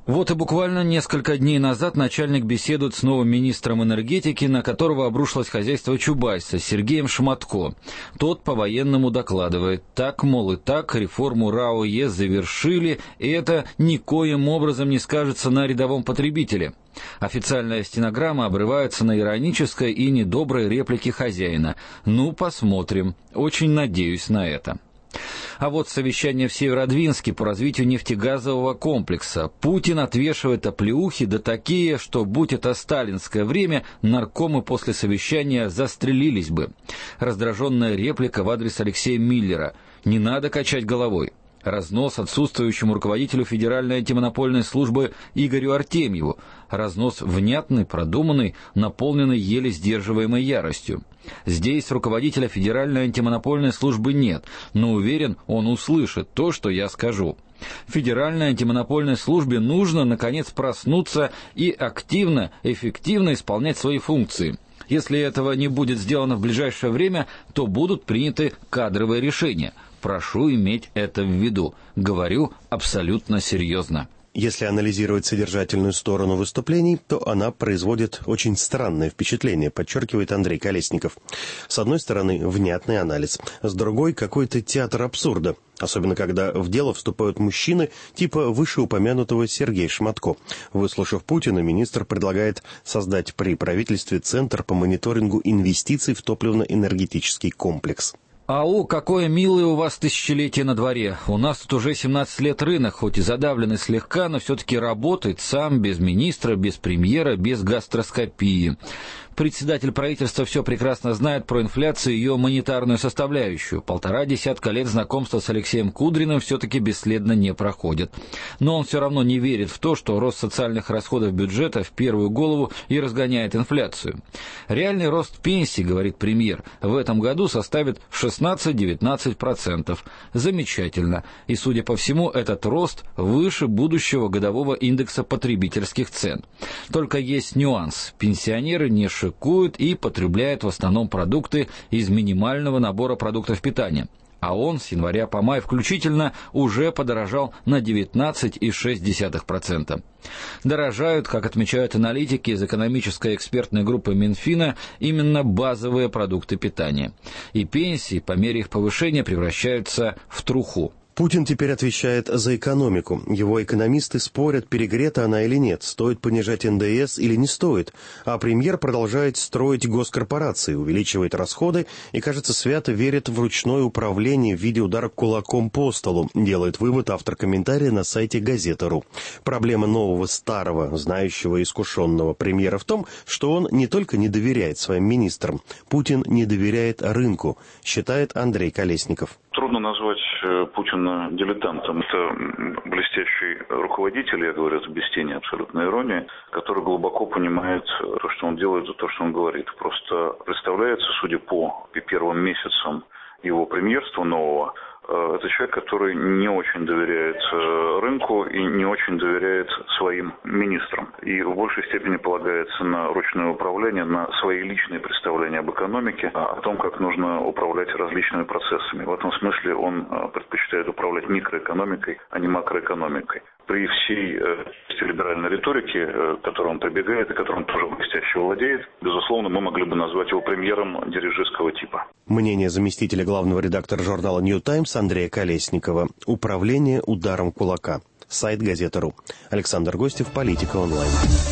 S20: Вот и буквально несколько дней назад начальник беседует с новым министром энергетики, на которого обрушилось хозяйство Чубайса, Сергеем Шматко. Тот по-военному докладывает: так, мол, и так, реформу РАО ЕС завершили, и это никоим образом не скажется на рядовом потребителе. Официальная стенограмма обрывается на иронической и недоброй реплике хозяина. Ну, посмотрим. Очень надеюсь на это. А вот совещание в Северодвинске по развитию нефтегазового комплекса. Путин отвешивает оплеухи, да такие, что, будь это сталинское время, наркомы после совещания застрелились бы. Раздраженная реплика в адрес Алексея Миллера. Не надо качать головой. Разнос отсутствующему руководителю Федеральной антимонопольной службы Игорю Артемьеву. Разнос внятный, продуманный, наполненный еле сдерживаемой яростью. Здесь руководителя Федеральной антимонопольной службы нет, но уверен, он услышит то, что я скажу. Федеральной антимонопольной службе нужно, наконец, проснуться и активно, эффективно исполнять свои функции. Если этого не будет сделано в ближайшее время, то будут приняты кадровые решения. Прошу иметь это в виду. Говорю абсолютно серьезно.
S19: Если анализировать содержательную сторону выступлений, то она производит очень странное впечатление, подчеркивает Андрей Колесников. С одной стороны, внятный анализ, с другой, какой-то театр абсурда. Особенно, когда в дело вступают мужчины, типа вышеупомянутого Сергея Шматко. Выслушав Путина, министр предлагает создать при правительстве Центр по мониторингу инвестиций в топливно-энергетический комплекс.
S20: Ау, какое милое у вас тысячелетие на дворе. У нас тут уже 17 лет рынок, хоть и задавленный слегка, но все-таки работает сам, без министра, без премьера, без гастроскопии. Председатель правительства все прекрасно знает про инфляцию и ее монетарную составляющую. 1,5 десятка лет знакомства с Алексеем Кудриным все-таки бесследно не проходит. Но он все равно не верит в то, что рост социальных расходов бюджета в первую голову и разгоняет инфляцию. Реальный рост пенсий, говорит премьер, в этом году составит 16-19%. Замечательно. И, судя по всему, этот рост выше будущего годового индекса потребительских цен. Только есть нюанс. Пенсионеры не шикуют и потребляют в основном продукты из минимального набора продуктов питания. А он с января по май включительно уже подорожал на 19,6%. Дорожают, как отмечают аналитики из экономической экспертной группы Минфина, именно базовые продукты питания. И пенсии по мере их повышения превращаются в труху.
S19: Путин теперь отвечает за экономику. Его экономисты спорят, перегрета она или нет, стоит понижать НДС или не стоит. А премьер продолжает строить госкорпорации, увеличивает расходы и, кажется, свято верит в ручное управление в виде удара кулаком по столу, делает вывод автор комментария на сайте Газета.ру. Проблема нового старого, знающего и искушенного премьера в том, что он не только не доверяет своим министрам, Путин не доверяет рынку, считает Андрей Колесников.
S21: Трудно назвать Путина дилетантом. Это блестящий руководитель, я говорю это без тени абсолютной иронии, который глубоко понимает то, что он делает, и то, что он говорит. Просто представляется, судя по первым месяцам его премьерства нового, это человек, который не очень доверяет рынку и не очень доверяет своим министрам. И в большей степени полагается на ручное управление, на свои личные представления об экономике, о том, как нужно управлять различными процессами. В этом смысле он предпочитает управлять микроэкономикой, а не макроэкономикой. При всей либеральной риторике, к которой он прибегает и которой он тоже блестяще владеет, безусловно, мы могли бы назвать его премьером дирижистского типа.
S19: Мнение заместителя главного редактора журнала «Нью Таймс» Андрея Колесникова. Управление ударом кулака. Сайт Газета.ру. Александр Гостев, Политика онлайн.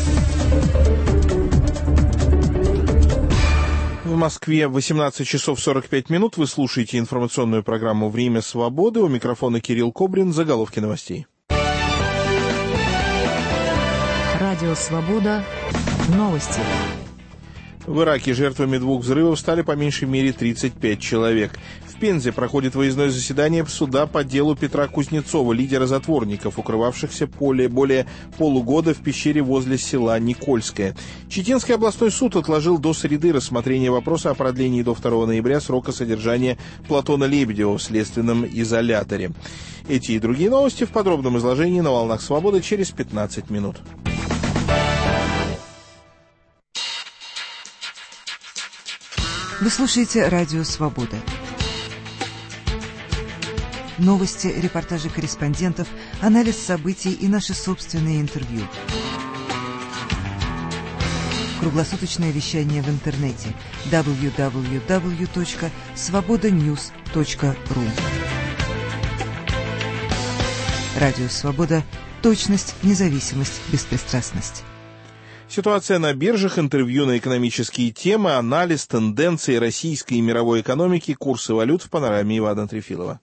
S1: В Москве 18 часов 45 минут. Вы слушаете информационную программу «Время свободы». У микрофона Кирилл Кобрин. Заголовки новостей.
S4: Радио «Свобода». Новости.
S1: В Ираке жертвами 2 взрывов стали по меньшей мере 35 человек. В Пензе проходит выездное заседание суда по делу Петра Кузнецова, лидера затворников, укрывавшихся более полугода в пещере возле села Никольское. Читинский областной суд отложил до среды рассмотрение вопроса о продлении до 2 ноября срока содержания Платона Лебедева в следственном изоляторе. Эти и другие новости в подробном изложении на «Волнах Свободы» через 15 минут.
S22: Вы слушаете «Радио Свобода».
S3: новости, репортажи корреспондентов, анализ событий и наши собственные интервью. Круглосуточное вещание в интернете www.svobodanews.ru. Радио «Свобода». Точность, независимость, беспристрастность.
S1: Ситуация на биржах, интервью на экономические темы, анализ тенденций российской и мировой экономики, курсы валют в панораме Ивана Трефилова.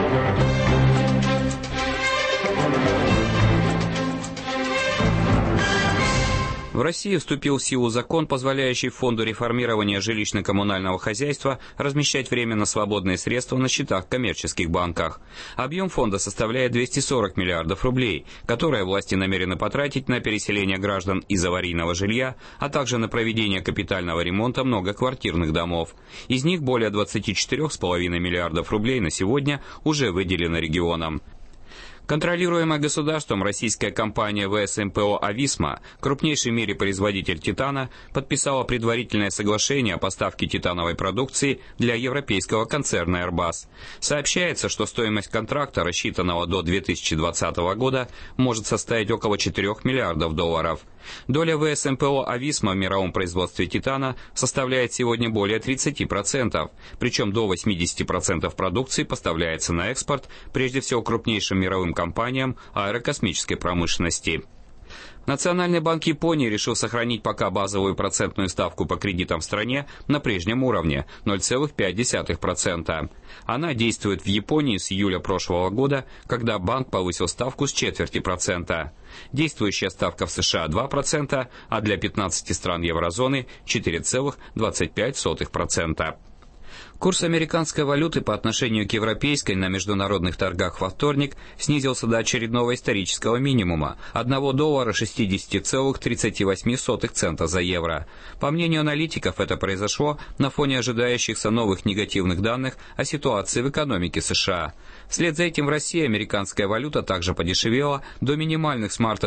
S22: В России вступил в силу закон, позволяющий Фонду реформирования жилищно-коммунального хозяйства размещать временно свободные средства на счетах в коммерческих банках. Объем фонда составляет 240 миллиардов рублей, которые власти намерены потратить на переселение граждан из аварийного жилья, а также на проведение капитального ремонта многоквартирных домов. Из них более 24,5 миллиардов рублей на сегодня уже выделено регионам. Контролируемая государством российская компания ВСМПО «Ависма», крупнейший в мире производитель титана, подписала предварительное соглашение о поставке титановой продукции для европейского концерна Airbus. Сообщается, что стоимость контракта, рассчитанного до 2020 года, может составить около 4 миллиардов долларов. Доля ВСМПО «Ависма» в мировом производстве титана составляет сегодня более 30%, причем до 80% продукции поставляется на экспорт, прежде всего крупнейшим мировым компаниям аэрокосмической промышленности. Национальный банк Японии решил сохранить пока базовую процентную ставку по кредитам в стране на прежнем уровне – 0,5%. Она действует в Японии с июля прошлого года, когда банк повысил ставку с 0,25%. Действующая ставка в США – 2%, а для 15 стран еврозоны – 4,25%. Курс американской валюты по отношению к европейской на международных торгах во вторник снизился до очередного исторического минимума – $1,60,38 за евро. По мнению аналитиков, это произошло на фоне ожидающихся новых негативных данных о ситуации в экономике США. Вслед за этим в России американская валюта также подешевела до минимальных с марта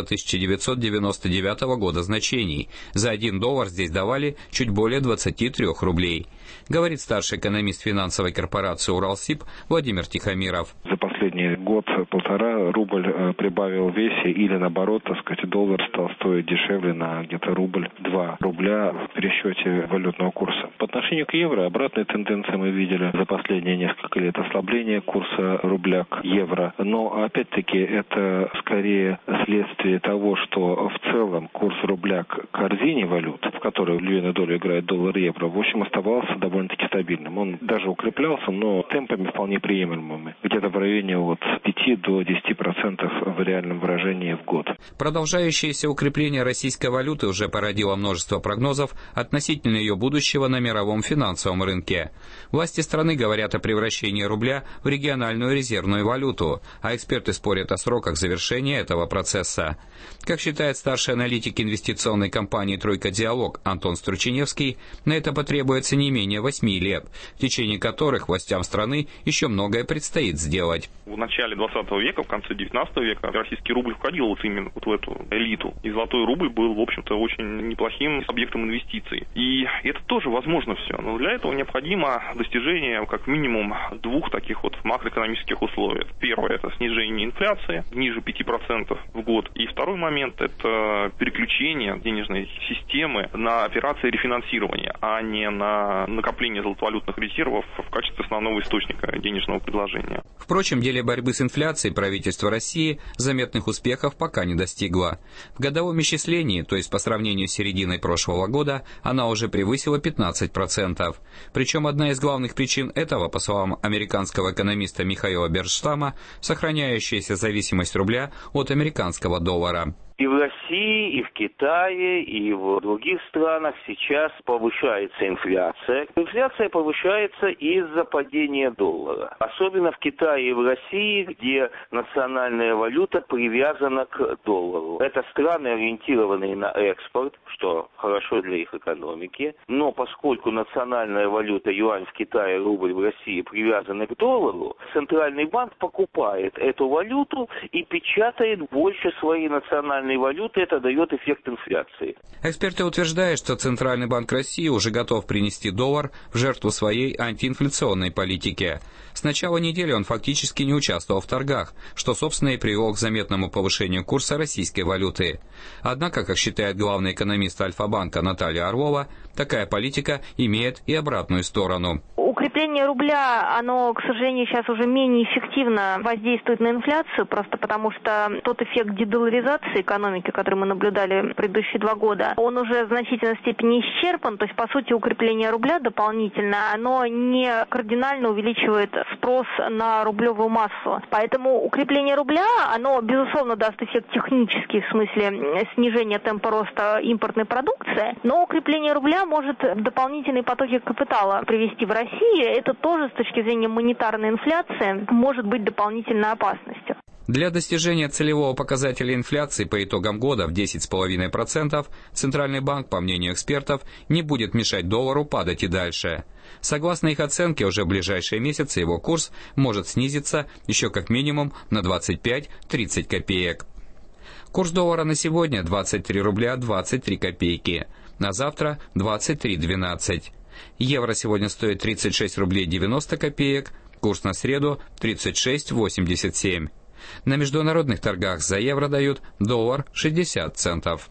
S22: 1999 года значений. За $1 здесь давали чуть более 23 рублей. Говорит старший экономист финансовой корпорации «Уралсиб» Владимир Тихомиров.
S23: За последний год-полтора рубль прибавил в весе или наоборот, доллар стал стоить дешевле на где-то рубль-2 рубля в пересчете валютного курса. По отношению к евро обратные тенденции мы видели за последние несколько лет. Ослабление курса рубля к евро. Но опять-таки это скорее следствие того, что в целом курс рубля к корзине валют, в которой львиную долю играет доллар-евро, в общем оставался довольно-таки стабильным. Он даже укреплялся, но темпами вполне приемлемыми. Где-то в районе от 5 до 10% в реальном выражении в год.
S22: Продолжающееся укрепление российской валюты уже породило множество прогнозов относительно ее будущего на мировом финансовом рынке. Власти страны говорят о превращении рубля в региональную резервную валюту, а эксперты спорят о сроках завершения этого процесса. Как считает старший аналитик инвестиционной компании «Тройка Диалог» Антон Струченевский, на это потребуется не менее 8 лет, в течение которых властям страны еще многое предстоит сделать.
S13: В начале 20 века, в конце 19 века российский рубль входил вот именно вот в эту элиту. И золотой рубль был, в общем-то, очень неплохим объектом инвестиций. И это тоже возможно все. Но для этого необходимо достижение как минимум двух таких вот макроэкономических условий. Первое – это снижение инфляции ниже 5% в год. И второй момент – это переключение денежной системы на операции рефинансирования, а не на накопление золотовалютных резервов в качестве основного источника денежного предложения.
S22: Впрочем, в деле борьбы с инфляцией правительство России заметных успехов пока не достигло. В годовом исчислении, то есть по сравнению с серединой прошлого года, она уже превысила 15%. Причем одна из главных причин этого, по словам американского экономиста Михаила Берштама, сохраняющаяся зависимость рубля от американского доллара.
S24: И в России, и в Китае, и в других странах сейчас повышается инфляция. Инфляция повышается из-за падения доллара. Особенно в Китае и в России, где национальная валюта привязана к доллару. Это страны, ориентированные на экспорт, что хорошо для их экономики. Но поскольку национальная валюта юань в Китае, рубль в России привязаны к доллару, Центральный банк покупает эту валюту и печатает больше своей национальной национальной валюты, это дает эффект инфляции.
S22: Эксперты утверждают, что Центральный банк России уже готов принести доллар в жертву своей антиинфляционной политики. С начала недели он фактически не участвовал в торгах, что, собственно, и привело к заметному повышению курса российской валюты. Однако, как считает главный экономист Альфа-банка Наталья Орлова, такая политика имеет и обратную сторону.
S5: Укрепление рубля, оно, к сожалению, сейчас уже менее эффективно воздействует на инфляцию, просто потому что тот эффект дедоларизации экономики, который мы наблюдали в предыдущие 2 года, он уже в значительной степени исчерпан. То есть, по сути, укрепление рубля дополнительно, оно не кардинально увеличивает спрос на рублевую массу. Поэтому укрепление рубля, оно, безусловно, даст эффект технический, в смысле снижения темпа роста импортной продукции, но укрепление рубля может дополнительные потоки капитала привести в Россию. Это тоже с точки зрения монетарной инфляции может быть дополнительной опасностью.
S22: Для достижения целевого показателя инфляции по итогам года в 10,5% Центральный банк, по мнению экспертов, не будет мешать доллару падать и дальше. Согласно их оценке, уже в ближайшие месяцы его курс может снизиться еще как минимум на 25-30 копеек. Курс доллара на сегодня 23 рубля 23 копейки, на завтра 23,12. Евро сегодня стоит 36 рублей 90 копеек, курс на среду 36,87. На международных торгах за евро дают доллар 60 центов.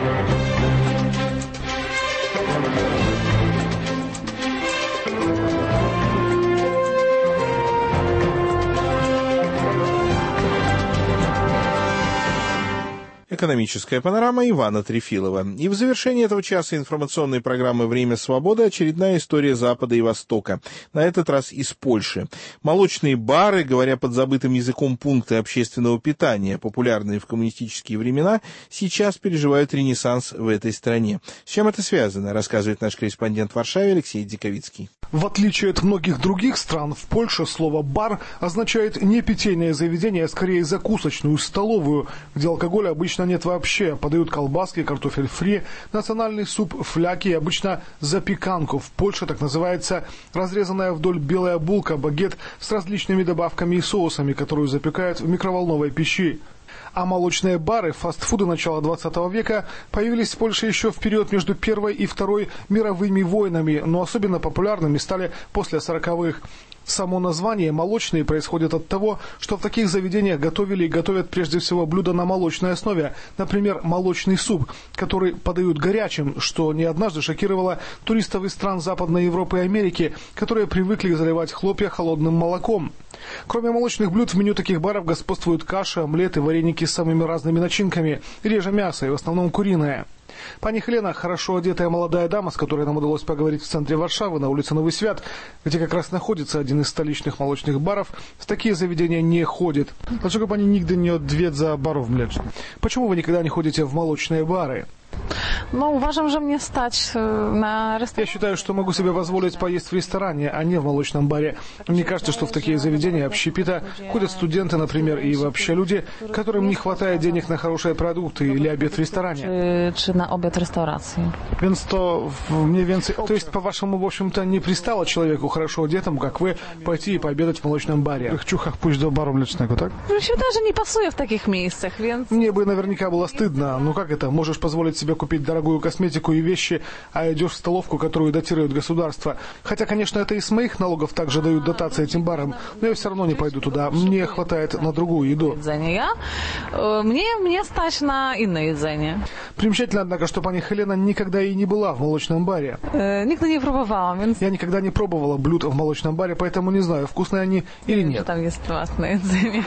S1: Экономическая панорама Ивана Трефилова. И в завершении этого часа информационной программы «Время свободы» очередная история Запада и Востока. На этот раз из Польши. Молочные бары, говоря подзабытым языком, пункты общественного питания, популярные в коммунистические времена, сейчас переживают ренессанс в этой стране. С чем это связано, рассказывает наш корреспондент в Варшаве Алексей Диковицкий.
S6: В отличие от многих других стран, в Польше слово «бар» означает не питейное заведение, а скорее закусочную, столовую, где алкоголя обычно нет вообще. Подают колбаски, картофель фри, национальный суп фляки, обычно запеканку. В Польше так называется разрезанная вдоль белая булка, багет с различными добавками и соусами, которую запекают в микроволновой печи. А молочные бары, фастфуды начала 20 века появились в Польше еще в период между Первой и Второй мировыми войнами, но особенно популярными стали после 40-х. Само название «молочные» происходит от того, что в таких заведениях готовили и готовят прежде всего блюда на молочной основе, например, молочный суп, который подают горячим, что не однажды шокировало туристов из стран Западной Европы и Америки, которые привыкли заливать хлопья холодным молоком. Кроме молочных блюд, в меню таких баров господствуют каши, омлеты, вареники с самыми разными начинками, реже мясо и в основном куриное. Пани Хелена, хорошо одетая молодая дама, с которой нам удалось поговорить в центре Варшавы, на улице Новый Свят, где как раз находится один из столичных молочных баров, в такие заведения не ходит. Dlaczego pani nigdy nie odwiedza barów mlecznych? Почему вы никогда не ходите в молочные бары?
S7: Uważam, że mnie stać na
S6: Я считаю, что могу себе позволить поесть в ресторане, а не в молочном баре. Мне кажется, что в такие заведения общепита ходят студенты, например, и вообще люди, которым не хватает денег на хорошие продукты или обед в ресторане.
S7: Czy na obiad w restauracji.
S6: Więc to mniej więcej... То есть, по-вашему, в общем-то, не пристало человеку хорошо одетому, как вы, пойти и пообедать в молочном баре? В чухах пусть до бару млечnego, tak?
S7: Считаю, że nie pasuje w takich miejscach, więc...
S6: Мне бы наверняка было стыдно. Ну как это? Можешь позволить себе купить дорогую косметику и вещи, а идешь в столовку, которую датирует государство. Хотя, конечно, это из моих налогов также дают дотации этим барам, но я все равно не пойду туда. Мне хватает на другую еду.
S7: Мне стать на иное jedzenie.
S6: Примечательно, однако, что пани Хелена никогда и не была в молочном баре.
S7: Nigdy nie próbowałam, więc...
S6: Я никогда не пробовала блюд в молочном баре, поэтому не знаю, вкусные они или нет.
S7: Там есть классное jedzenie.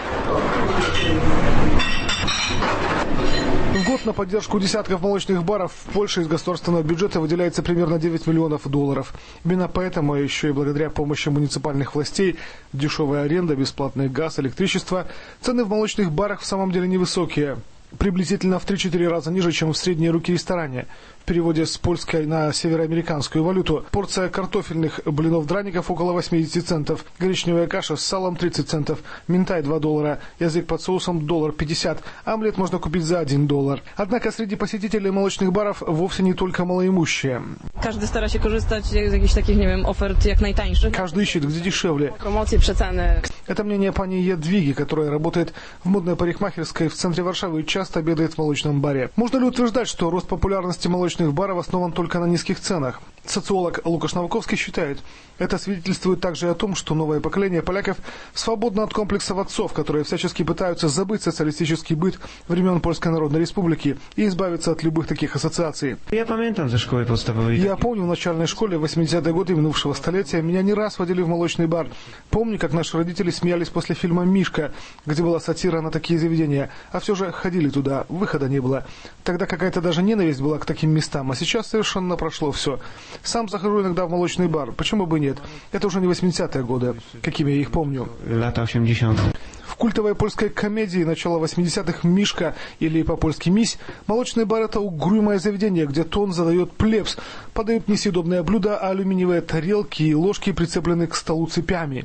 S6: В год на поддержку десятков молочных баров в Польше из государственного бюджета выделяется примерно $9 миллионов. Именно поэтому, еще и благодаря помощи муниципальных властей, дешевая аренда, бесплатный газ, электричество, цены в молочных барах в самом деле невысокие. Приблизительно в 3-4 раза ниже, чем в средней руки ресторане. В переводе с польской на североамериканскую валюту. Порция картофельных блинов-драников около 80 центов, гречневая каша с салом 30 центов, минтай $2, язык под соусом $1.50, омлет можно купить за $1. Однако среди посетителей молочных баров вовсе не только малоимущие.
S8: Каждый старается korzystać z jakichś takich, nie wiem, ofert jak najtańszych.
S6: Каждый ищет, где дешевле.
S8: Промоции, przeceny.
S6: Это мнение пани Ядвиги, которая работает в модной парикмахерской в центре Варшавы и часто обедает в молочном баре. Можно ли утверждать, что рост популярности молочных баров основан только на низких ценах? Социолог Лукаш Новаковский считает, это свидетельствует также о том, что новое поколение поляков свободно от комплексов отцов, которые всячески пытаются забыть социалистический быт времен Польской Народной Республики и избавиться от любых таких ассоциаций. Я помню, в начальной школе в 80-е годы минувшего столетия меня не раз водили в молочный бар. Помню, как наши родители смеялись после фильма «Мишка», где была сатира на такие заведения, а все же ходили туда, выхода не было. Тогда какая-то даже ненависть была к таким местам, а сейчас совершенно прошло все. Сам захожу иногда в молочный бар, почему бы нет? Это уже не 80-е годы, какими я их помню. В культовой польской комедии начала 80-х «Мишка» или по-польски «Мись» молочный бар – это угрюмое заведение, где тон задает плебс. Подают несъедобные блюда, а алюминиевые тарелки и ложки прицеплены к столу цепями.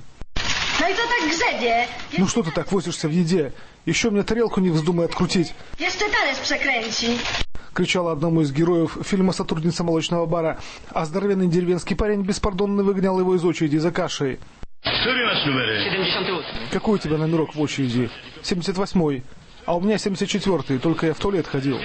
S6: Ну что ты так возишься в еде? Еще мне тарелку не вздумай открутить. Кричала одному из героев фильма сотрудница молочного бара, а здоровенный деревенский парень беспардонно выгонял его из очереди за кашей. Какой у тебя номерок в очереди? 78-й. А у меня 74-й, только я в туалет ходил.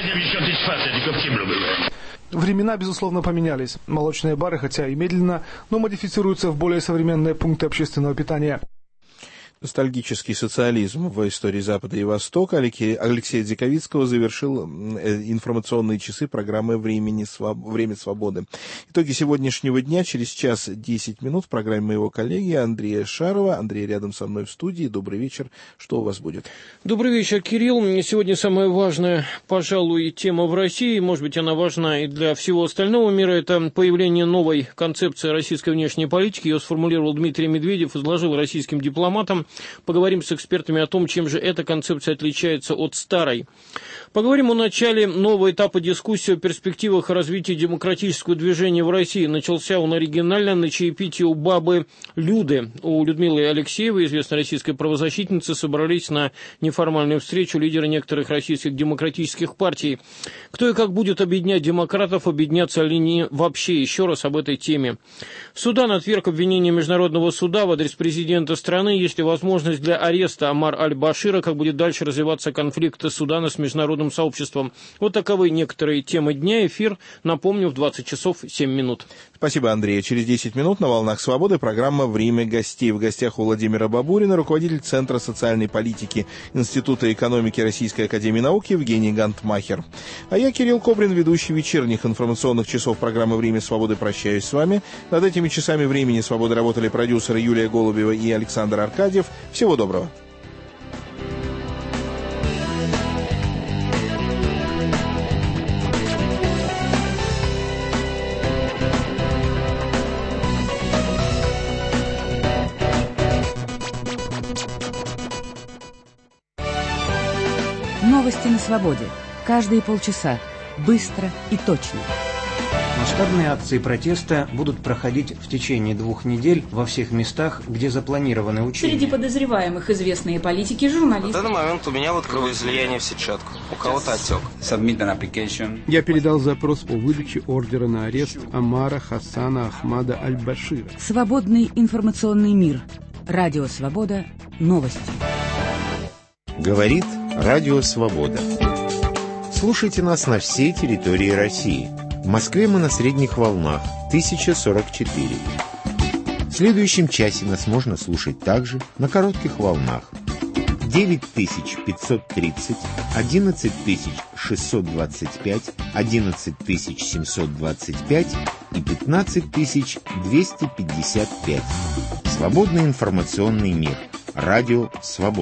S6: Времена, безусловно, поменялись. Молочные бары, хотя и медленно, но модифицируются в более современные пункты общественного питания.
S1: Ностальгический социализм в истории Запада и Востока Алексея Дзиковицкого завершил информационные часы программы «Время свободы». Итоги сегодняшнего дня через час 10 минут в программе моего коллеги Андрея Шарова. Андрей рядом со мной в студии. Добрый вечер. Что у вас будет?
S9: Добрый вечер, Кирилл. Сегодня самая важная, пожалуй, тема в России. Может быть, она важна и для всего остального мира. Это появление новой концепции российской внешней политики. Ее сформулировал Дмитрий Медведев, изложил российским дипломатам. Поговорим с экспертами о том, чем же эта концепция отличается от старой. Поговорим о начале нового этапа дискуссии о перспективах развития демократического движения в России. Начался он оригинально на чаепитии у бабы Люды. У Людмилы Алексеевой, известной российской правозащитницы, собрались на неформальную встречу лидеры некоторых российских демократических партий. Кто и как будет объединять демократов, объединяться ли не вообще? Еще раз об этой теме. Судан отверг обвинение Международного суда в адрес президента страны, если возможность для ареста Омар аль-Башира, как будет дальше развиваться конфликт Судана с международным сообществом. Вот таковы некоторые темы дня. Эфир, напомню, в 20 часов 7 минут.
S1: Спасибо, Андрей. Через 10 минут на «Волнах свободы» программа «Время гостей». В гостях у Владимира Бабурина, руководитель Центра социальной политики Института экономики Российской академии наук Евгений Гантмахер. А я, Кирилл Кобрин, ведущий вечерних информационных часов программы «Время свободы», прощаюсь с вами. Над этими часами «Времени свободы» работали продюсеры Юлия Голубева и Александр Аркадьев. Всего доброго.
S4: Новости на свободе. Каждые полчаса. Быстро и точно.
S10: Масштабные акции протеста будут проходить в течение 2 недель во всех местах, где запланированы учения.
S12: Среди подозреваемых известные политики, журналисты.
S25: В данный момент у меня вот кровоизлияние в сетчатку. У кого-то отек.
S16: Я передал запрос о выдаче ордера на арест Омара Хасана Ахмада аль-Башира.
S4: Свободный информационный мир. Радио «Свобода». Новости.
S26: Говорит Радио «Свобода». Слушайте нас на всей территории России. В Москве мы на средних волнах 1044. В следующем часе нас можно слушать также на коротких волнах 9530, 11625, 11725 и 15255. Свободный информационный мир. Радио «Свобода».